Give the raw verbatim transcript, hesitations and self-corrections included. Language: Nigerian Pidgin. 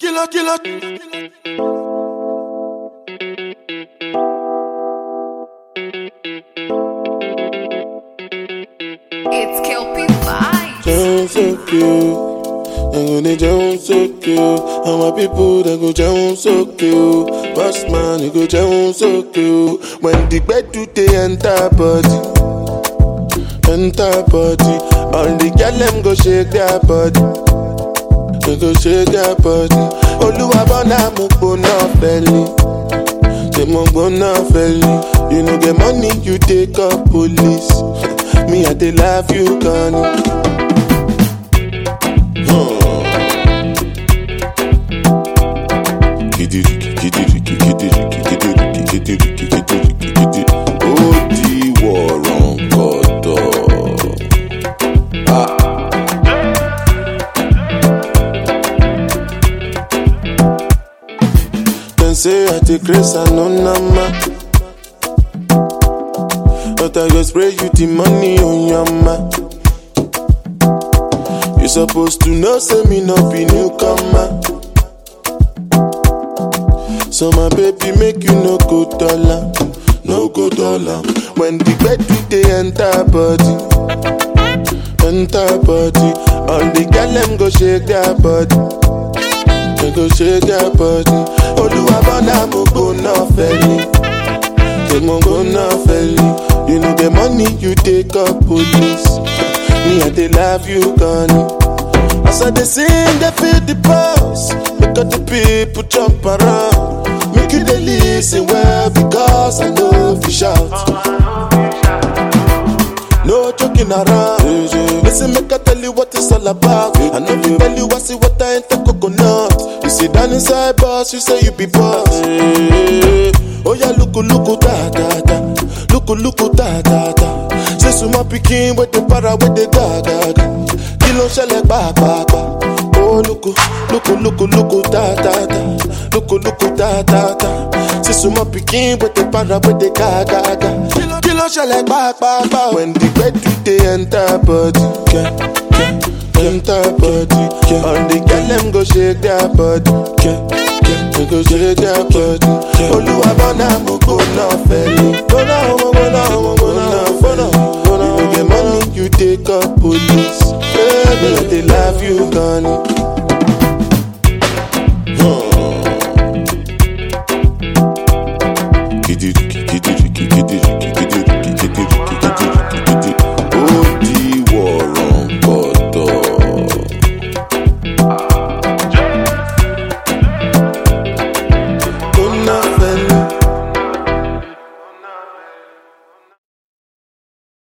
Killer, killer. It's Kelpie Vibes. Sound so cute. They go they sound so cute. And my people they go sound so cute. Boss man they go sound so cute. When the bed do they enter body, enter body. All the girl them go shake their body. They go shake their body. Oluwa bona mo gbona belly. They mo gbona belly. You know get money you take up police. Me I dey love you Connie. Say I take grace and no nama, but I go spray you the money on your ma. You supposed to know, say me no be newcomer. So my baby make you no go dollar, no go dollar. When the bed do they enter body, enter body. All the girl them go shake their body. They go shake their body. Oluwa bona mo go na felly. They mo go na felly. You know the money you take up police. Me I dey love you Connie. As I dey sing they feel the pulse. Make all the people jump around. Make you dey listen well because I know if you shout. No joking around. Listen, make I tell you what it's all about. I know you tell you I see what I ain't the coconut. You sit down inside boss, you say you be boss. Oh yeah, look, look, da da da. Look, look, da da da. Say so my picking with the para with the ga ga ga. Kilo shele ba ba ba. Oh look, look, look, look, da da da. Look, look, da da da. Say so my picking with the para with the ga ga ga. Kilo shele ba ba ba. When the bed do they enter body, yeah, yeah, enter body, yeah. All the girl them go shake their body, yeah, yeah, they go shake their body. Oluwa bona mo go na felly. Go na, go na, go na, go na, go na. You get money, you take up police. Baby, they love you, Connie.